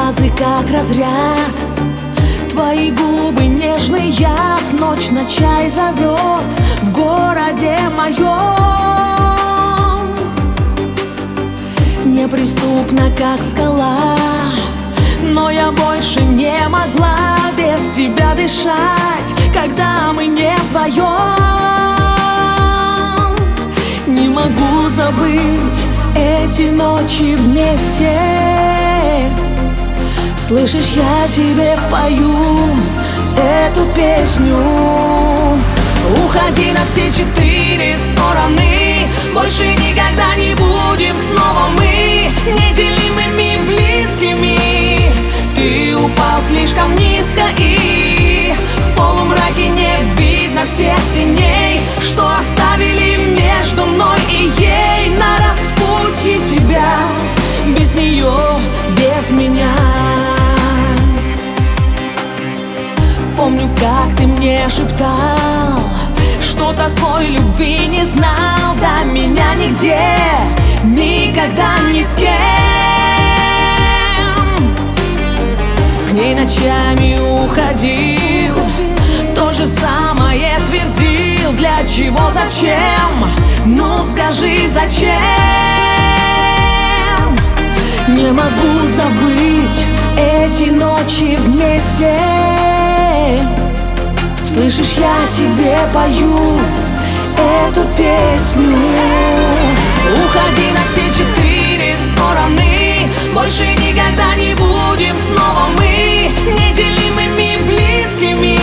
фразы как разряд, твои губы нежный яд. Ночь на чай зовет в городе моем. Неприступна, как скала, но я больше не могла без тебя дышать, когда мы не вдвоем. Не могу забыть эти ночи вместе. Слышишь, я тебе пою эту песню. Уходи на все 4 стороны, больше никогда не будем снова мы неделимыми близкими. Ты упал слишком низко, и в полумраке не видно всех теней, что оставили между мной и ей. На распутье тебя, без нее, без меня. Помню, как ты мне шептал, что такой любви не знал до меня нигде, никогда ни с кем. К ней ночами уходил, то же самое твердил. Для чего, зачем? Ну скажи, зачем? Не могу забыть эти ночи вместе. Слышишь, я тебе пою эту песню. Уходи на все 4 стороны, больше никогда не будем снова мы неделимыми близкими.